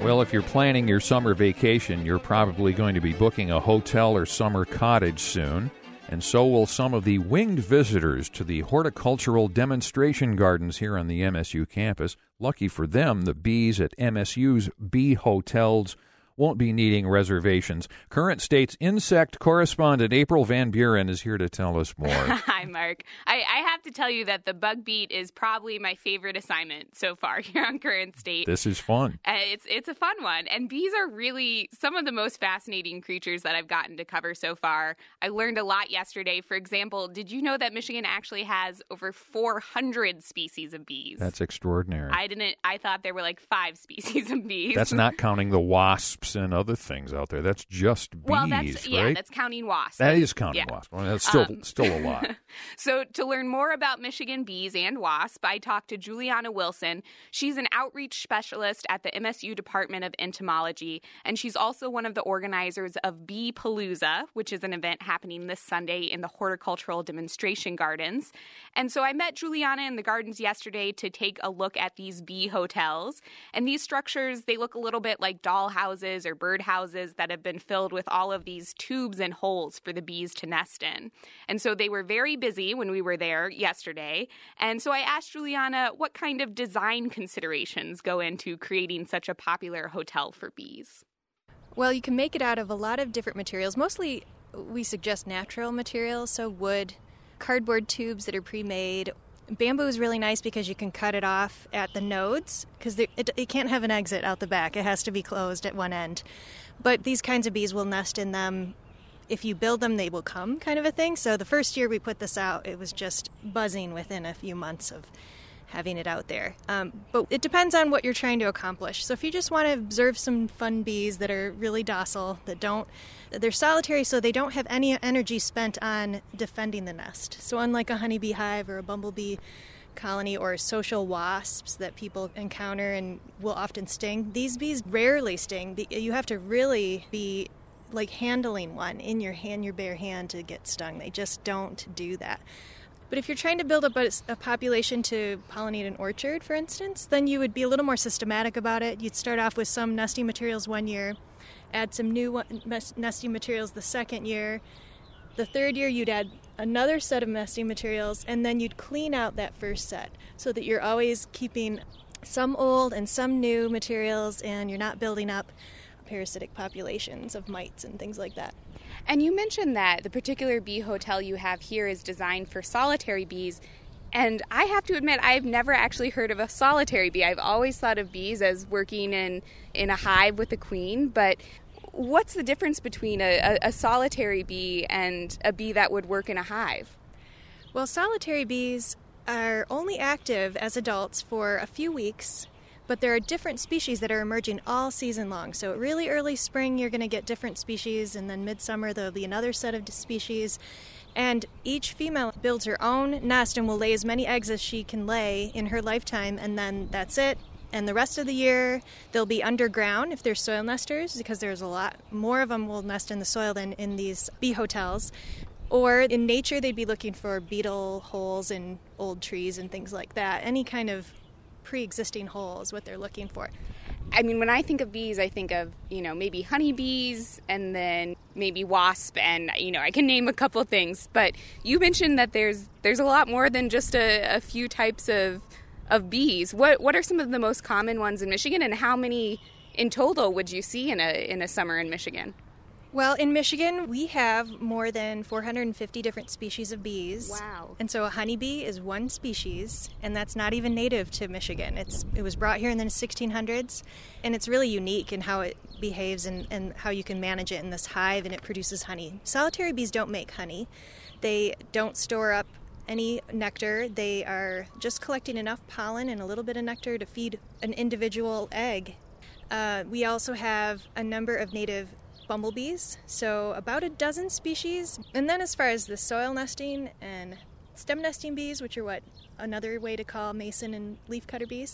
Well, if you're planning your summer vacation, you're probably going to be booking a hotel or summer cottage soon. And so will some of the winged visitors to the horticultural demonstration gardens here on the MSU campus. Lucky for them, the bees at MSU's bee hotels won't be needing reservations. Current State's insect correspondent April Van Buren is here to tell us more. Hi, Mark. I have to tell you that the bug beat is probably my favorite assignment so far here on Current State. This is fun. It's a fun one. And bees are really some of the most fascinating creatures that I've gotten to cover so far. I learned a lot yesterday. For example, did you know that Michigan actually has over 400 species of bees? That's extraordinary. I thought there were like 5 species of bees. That's not counting the wasps and other things out there. That's just bees, right? Yeah, that's counting wasps. That is counting wasps. Well, that's still a lot. So to learn more about Michigan bees and wasps, I talked to Juliana Wilson. She's an outreach specialist at the MSU Department of Entomology, and she's also one of the organizers of Bee Palooza, which is an event happening this Sunday in the Horticultural Demonstration Gardens. And so I met Juliana in the gardens yesterday to take a look at these bee hotels. And these structures, they look a little bit like doll houses or bird houses that have been filled with all of these tubes and holes for the bees to nest in. And so they were very busy when we were there yesterday. And so I asked Juliana what kind of design considerations go into creating such a popular hotel for bees. Well, you can make it out of a lot of different materials. Mostly we suggest natural materials, so wood, cardboard tubes that are pre-made. Bamboo is really nice because you can cut it off at the nodes because it can't have an exit out the back. It has to be closed at one end. But these kinds of bees will nest in them. If you build them, they will come kind of a thing. So the first year we put this out, it was just buzzing within a few months of having it out there. But it depends on what you're trying to accomplish. So if you just want to observe some fun bees that are really docile, they're solitary, so they don't have any energy spent on defending the nest. So unlike a honeybee hive or a bumblebee colony or social wasps that people encounter and will often sting, these bees rarely sting. You have to really be like handling one in your bare hand to get stung. They just don't do that. But if you're trying to build up a population to pollinate an orchard, for instance, then you would be a little more systematic about it. You'd start off with some nesting materials one year, add some new nesting materials the second year. The third year, you'd add another set of nesting materials, and then you'd clean out that first set so that you're always keeping some old and some new materials, and you're not building up parasitic populations of mites and things like that. And you mentioned that the particular bee hotel you have here is designed for solitary bees. And I have to admit, I've never actually heard of a solitary bee. I've always thought of bees as working in a hive with a queen. But what's the difference between a solitary bee and a bee that would work in a hive? Well, solitary bees are only active as adults for a few weeks. But there are different species that are emerging all season long. So really early spring, you're going to get different species, and then midsummer, there'll be another set of species. And each female builds her own nest and will lay as many eggs as she can lay in her lifetime, and then that's it. And the rest of the year, they'll be underground if they're soil nesters, because there's a lot more of them will nest in the soil than in these bee hotels. Or in nature, they'd be looking for beetle holes in old trees and things like that. Any kind of pre-existing hole is what they're looking for. I mean, when I think of bees, I think of, maybe honeybees and then maybe wasp, and, I can name a couple things. But you mentioned that there's a lot more than just a few types of bees. What are some of the most common ones in Michigan, and how many in total would you see in a summer in Michigan? Well, in Michigan, we have more than 450 different species of bees. Wow. And so a honeybee is one species, and that's not even native to Michigan. It was brought here in the 1600s, and it's really unique in how it behaves and how you can manage it in this hive, and it produces honey. Solitary bees don't make honey. They don't store up any nectar. They are just collecting enough pollen and a little bit of nectar to feed an individual egg. We also have a number of native bumblebees, so about a dozen species. And then as far as the soil nesting and stem nesting bees, which are another way to call mason and leafcutter bees,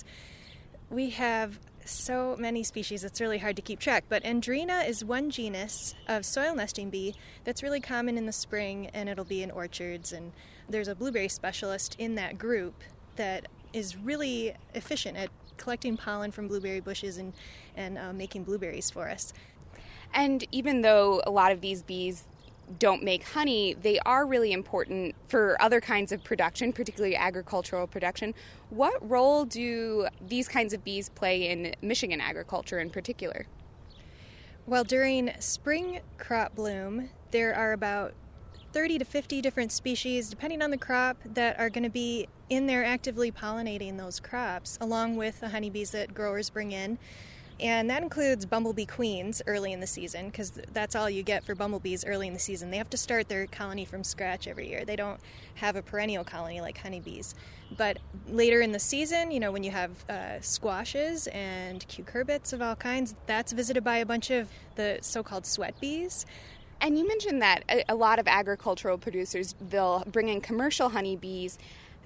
we have so many species it's really hard to keep track. But Andrena is one genus of soil nesting bee that's really common in the spring, and it'll be in orchards. And there's a blueberry specialist in that group that is really efficient at collecting pollen from blueberry bushes and making blueberries for us. And even though a lot of these bees don't make honey, they are really important for other kinds of production, particularly agricultural production. What role do these kinds of bees play in Michigan agriculture in particular? Well, during spring crop bloom, there are about 30 to 50 different species, depending on the crop, that are going to be in there actively pollinating those crops, along with the honeybees that growers bring in. And that includes bumblebee queens early in the season, because that's all you get for bumblebees early in the season. They have to start their colony from scratch every year. They don't have a perennial colony like honeybees. But later in the season, when you have squashes and cucurbits of all kinds, that's visited by a bunch of the so-called sweat bees. And you mentioned that a lot of agricultural producers, they'll bring in commercial honeybees.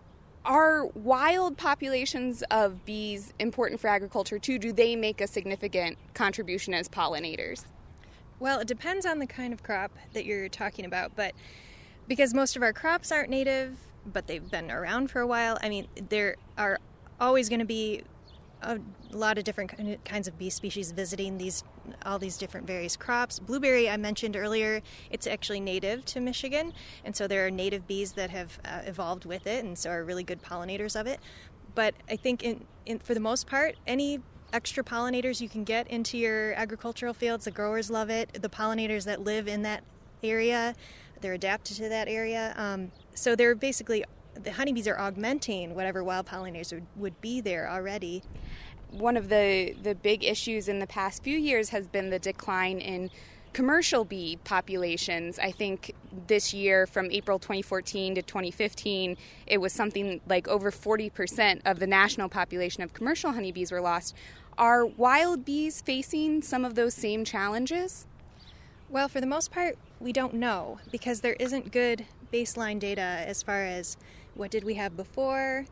Are wild populations of bees important for agriculture too? Do they make a significant contribution as pollinators? Well, it depends on the kind of crop that you're talking about, but because most of our crops aren't native, but they've been around for a while, there are always going to be a lot of different kinds of bee species visiting all these different various crops. Blueberry, I mentioned earlier, it's actually native to Michigan, and so there are native bees that have evolved with it, and so are really good pollinators of it. But I think for the most part, any extra pollinators you can get into your agricultural fields, the growers love it. The pollinators that live in that area, they're adapted to that area. So they're basically, the honeybees are augmenting whatever wild pollinators would be there already. One of the big issues in the past few years has been the decline in commercial bee populations. I think this year, from April 2014 to 2015, it was something like over 40% of the national population of commercial honeybees were lost. Are wild bees facing some of those same challenges? Well, for the most part, we don't know, because there isn't good baseline data as far as what did we have before,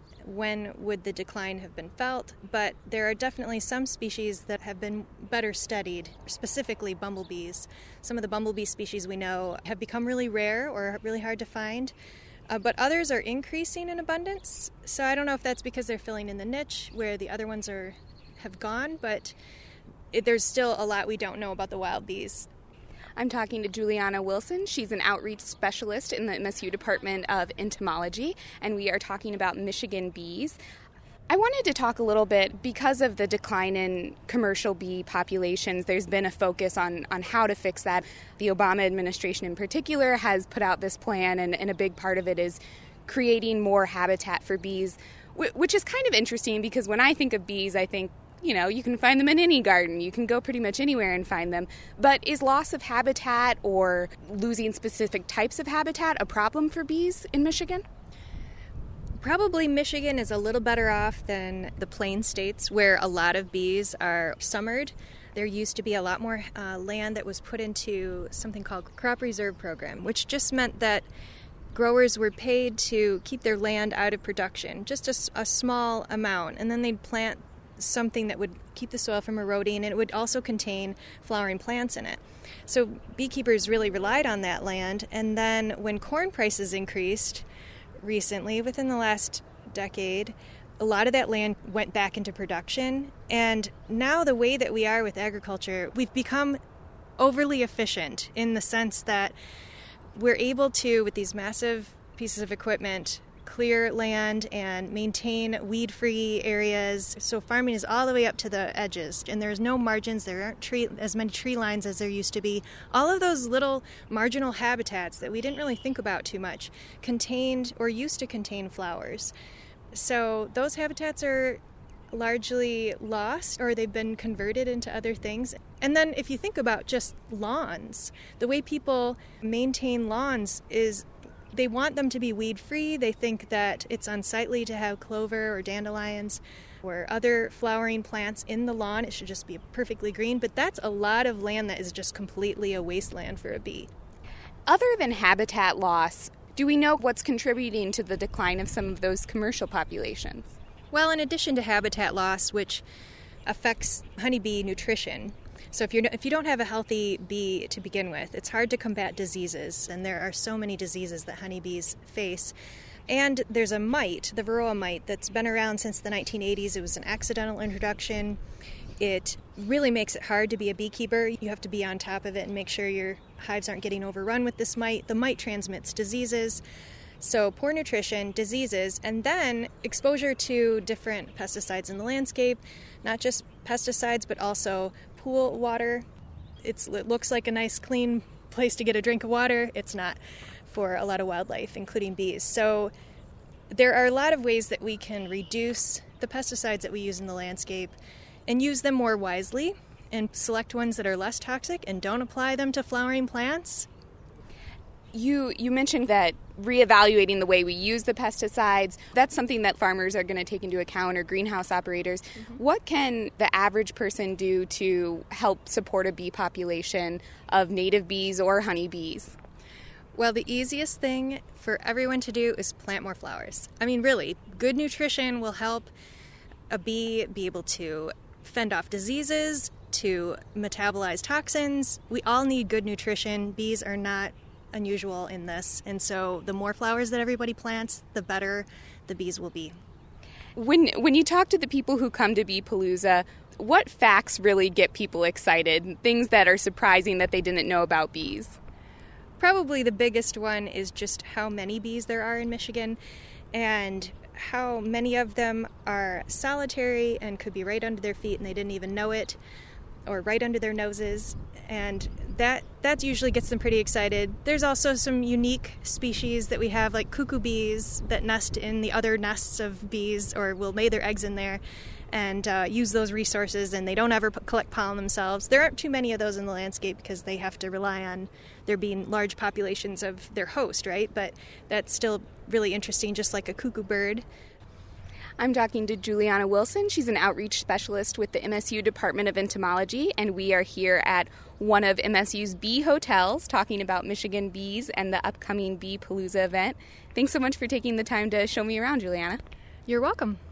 when would the decline have been felt, but there are definitely some species that have been better studied, specifically bumblebees. Some of the bumblebee species we know have become really rare or really hard to find, but others are increasing in abundance. So I don't know if that's because they're filling in the niche where the other ones have gone, but there's still a lot we don't know about the wild bees. I'm talking to Juliana Wilson. She's an outreach specialist in the MSU Department of Entomology, and we are talking about Michigan bees. I wanted to talk a little bit, because of the decline in commercial bee populations, there's been a focus on how to fix that. The Obama administration in particular has put out this plan, and a big part of it is creating more habitat for bees, which is kind of interesting, because when I think of bees, I think, you can find them in any garden. You can go pretty much anywhere and find them. But is loss of habitat or losing specific types of habitat a problem for bees in Michigan? Probably Michigan is a little better off than the Plain states, where a lot of bees are summered. There used to be a lot more land that was put into something called Crop Reserve Program, which just meant that growers were paid to keep their land out of production, just a small amount, and then they'd plant something that would keep the soil from eroding, and it would also contain flowering plants in it. So beekeepers really relied on that land, and then when corn prices increased recently, within the last decade, a lot of that land went back into production, and now the way that we are with agriculture, we've become overly efficient in the sense that we're able to, with these massive pieces of equipment, clear land and maintain weed-free areas. So farming is all the way up to the edges, and there's no margins. There aren't as many tree lines as there used to be. All of those little marginal habitats that we didn't really think about too much contained or used to contain flowers. So those habitats are largely lost, or they've been converted into other things. And then if you think about just lawns, the way people maintain lawns is they want them to be weed-free. They think that it's unsightly to have clover or dandelions or other flowering plants in the lawn. It should just be perfectly green. But that's a lot of land that is just completely a wasteland for a bee. Other than habitat loss, do we know what's contributing to the decline of some of those commercial populations? Well, in addition to habitat loss, which affects honeybee nutrition, so if you don't have a healthy bee to begin with, it's hard to combat diseases, and there are so many diseases that honeybees face. And there's a mite, the Varroa mite, that's been around since the 1980s. It was an accidental introduction. It really makes it hard to be a beekeeper. You have to be on top of it and make sure your hives aren't getting overrun with this mite. The mite transmits diseases. So poor nutrition, diseases, and then exposure to different pesticides in the landscape, not just pesticides, but also pool water. It looks like a nice, clean place to get a drink of water. It's not for a lot of wildlife, including bees. So there are a lot of ways that we can reduce the pesticides that we use in the landscape and use them more wisely and select ones that are less toxic and don't apply them to flowering plants. You mentioned that reevaluating the way we use the pesticides, that's something that farmers are going to take into account, or greenhouse operators. Mm-hmm. What can the average person do to help support a bee population of native bees or honeybees? Well, the easiest thing for everyone to do is plant more flowers. I mean, really, good nutrition will help a bee be able to fend off diseases, to metabolize toxins. We all need good nutrition. Bees are not unusual in this, and so the more flowers that everybody plants, the better the bees will be. When you talk to the people who come to Beepalooza, what facts really get people excited? Things that are surprising that they didn't know about bees? Probably the biggest one is just how many bees there are in Michigan, and how many of them are solitary and could be right under their feet and they didn't even know it, or right under their noses, and that usually gets them pretty excited. There's also some unique species that we have, like cuckoo bees that nest in the other nests of bees, or will lay their eggs in there and use those resources, and they don't ever collect pollen themselves. There aren't too many of those in the landscape because they have to rely on there being large populations of their host, right? But that's still really interesting, just like a cuckoo bird. I'm talking to Juliana Wilson. She's an outreach specialist with the MSU Department of Entomology, and we are here at one of MSU's bee hotels talking about Michigan bees and the upcoming Beepalooza event. Thanks so much for taking the time to show me around, Juliana. You're welcome.